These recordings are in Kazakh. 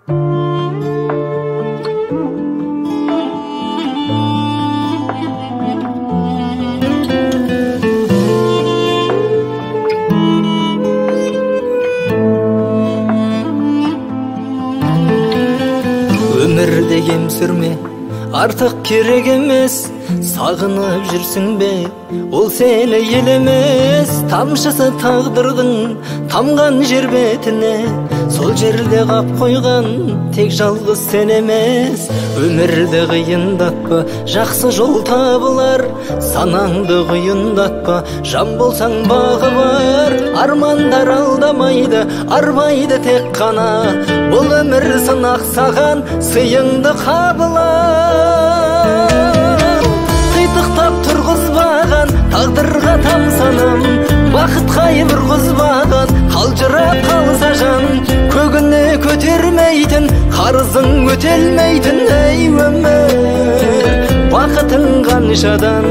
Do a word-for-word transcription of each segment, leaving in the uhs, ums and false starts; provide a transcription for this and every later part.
Өмірде кем сүрме, артық керек емес. Сағынып жүрсің бе, ол сені елемес. Тамшысы тағдырдың тамған жер бетіне, сол жерде қап қойған тек жалғыз сен емес. Өмірді қиындатпа, жақсы жол табылар. Санаңды құйындатпа, жан болсаң бағы бар. Армандар алдамайды, арбайды тек қана. Бұл өмір сынақ саған, сыйыңды қабылар. Қитықтап тұрғызбаған, тағдырға тамсанам. Бақыт қайым ұрғызбаған, қалжырап қалса жан. Көгіне көтермейтін, қарызың өтелмейтін. Ей өмір, бақытың қаншадан.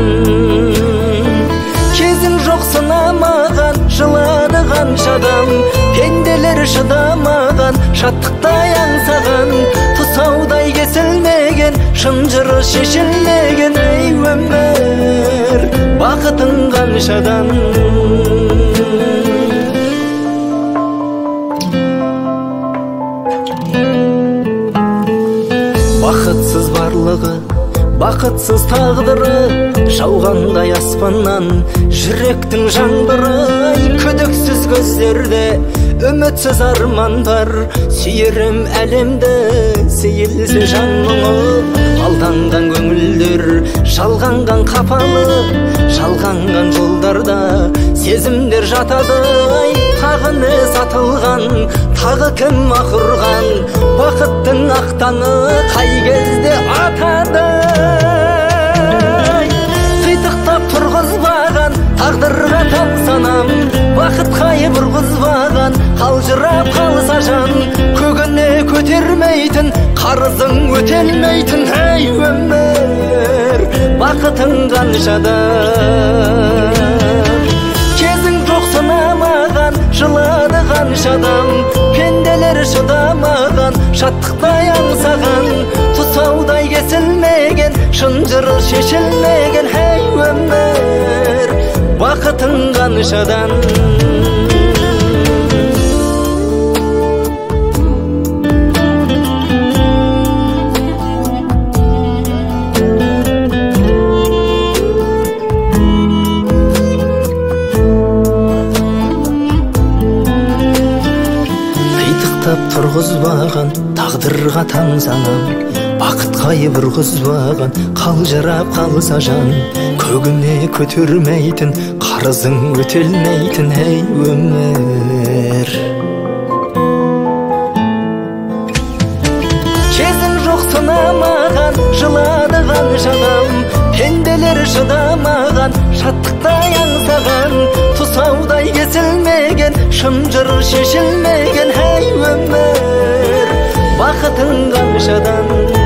Кезің жоқ сынамаған, жылады қаншадан. Пенделер шыдамаған, шаттықтай аңсаған. Тұсаудай кесілмеген, шынжыры шешілмеген. Ей өмір, бақытың қаншадан. Бақытсыз барлығы, бақытсыз тағдыры, жауғандай аспаннан жүректің жаңбыры. Күдіксіз көздерде үмітсіз арман бар. Сүйерім әлемді, сейілсе жан мұңы. Алданған көңілдер, жалғанған қапалы. Жалғанған жолдарда сезімдер жатады. Тағыны сатылған, тағы кім ақырған. Бақыттың ақтаны қай кезде атады. Қитықтап тұрғызбаған, тағдырға тамсанам. Бақыт қайып ұрғызбаған, қалжырап қалса жан. Көгіне көтермейтін, қарызың өтелмейтін. Ей өмір, бақытың қаншадан. Кезің жоқ сынамаған, жылады қаншадан. Пенделер шыдамаған, шаттықтай аңсаған. Тұсаудай кесілмеген, шынжыры шешілмеген. Ей өмір, бақытың қаншадан. Қитықтап тұрғызбаған, тағдырға тамсанам. Бақыт қайып ұрғызбаған, қалжырап қалса жан. Көгіне көтермейтін, қарызың өтелмейтін. Ей өмір, кезің жоқ сынамаған, жылады қаншадан. Пенделер шыдамаған, шаттықтай аңсаған. Тұсаудай кесілмеген, шынжыры шешілмеген. Ей өмір, бақытың қаншадан.